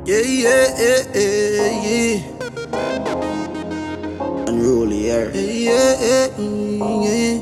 Yeah, yeah, yeah, yeah, yeah. Unruly here. Yeah, yeah, yeah.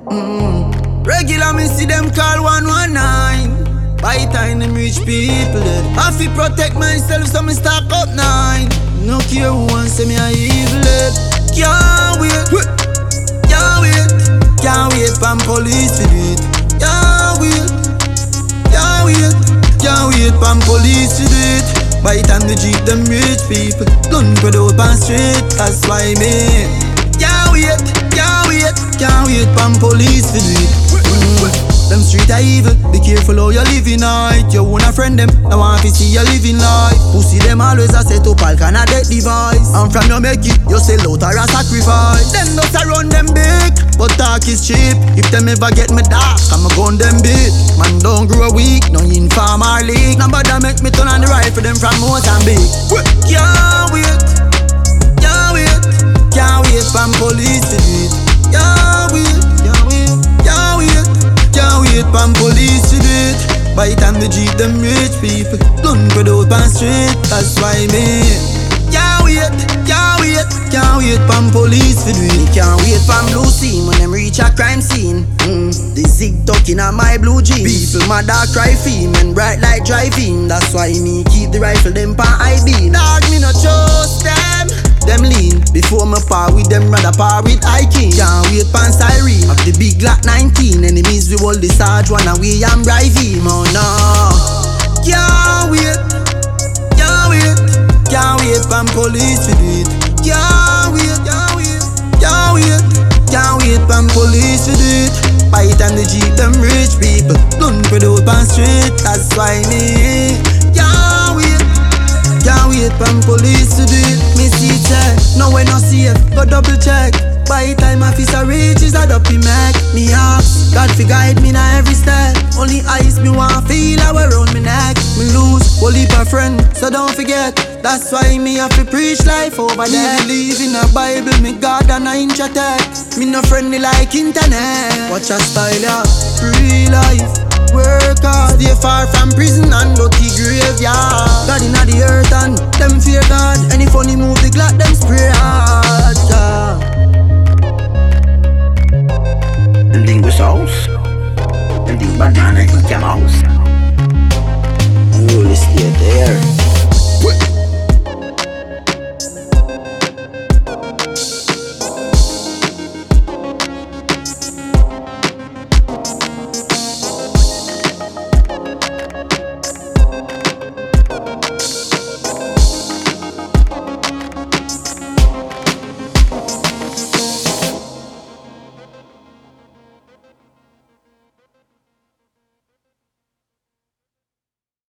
Regular me see them call 119. By time them reach people dead. I feel protect myself so me stock up 9. No care who wants say me a evil dead. Can't wait, can't wait, can't wait for police to do it. Can't wait, can't wait, can't wait for police to do it. By the time the Jeep them rich people gun spread out on street, that's why me can't wait, can't wait, can't wait for police to do it. Them street are evil, be careful how you living night. You want a friend them, I want to see you living life. Pussy them always a set up all kind of dead device. And from you make it, you sell out or a sacrifice. Them just a run them big, but talk is cheap. If them ever get me dark, I'm a gun them big. Man don't grow weak, no inform or leak. Nobody make me turn on the rifle them from Mozambique. Can't wait, can't wait, can't wait for police to do it. Can't wait, can't wait, can't wait, can't wait for police to do it. By the time the Jeep them rich people gun spread out on street, that's why me can't wait, can't wait, can't wait for police to do it. Can't wait for blue scene when them reach a crime scene. The zig ducking on my blue jeans. People mad a cry fame and bright light driving. That's why me keep the rifle them pan high beam. Dog me no trust them. Them lean before me par with them, rather par with hiking. Can't wait pan siren of the big Glock 19. Enemies we hold the Sarge one away and drive him. Oh no, can't wait, can't wait, can't wait for police to do it. Can't wait, can't wait, can't wait, can't wait for police to do it. By the time the Jeep them rich people gun spread out on street, that's why me can't wait, can't wait for police to do it. Me see check, no way no safe, go double check. By the time officer reaches a dopey Mac, me ask God fi guide me na every step. Only ice me want feel how around me neck. Me lose whole heap of friend, so don't forget. That's why me have to preach life over there. Believe in a Bible, me God and a inch of text. Me no friendly like internet. Watch a style, yeah, free life. Work hard, stay far from prison and dirty graveyard. God inna the earth and them fear God. Any funny move, the Glock them spray hard, yeah. Them thing was house. Them thing banana in your house.